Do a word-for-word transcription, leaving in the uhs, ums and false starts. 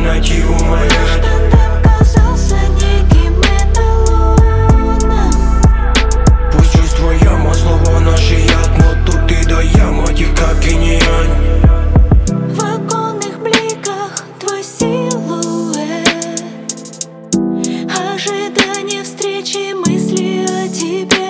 найти умолять. Тандем казался неким эталоном. Пусть чувства яма, слова наши яд, но тут ты да я, мать их как инь-янь. В оконных бликах твой силуэт, ожидание встречи, мысли о тебе.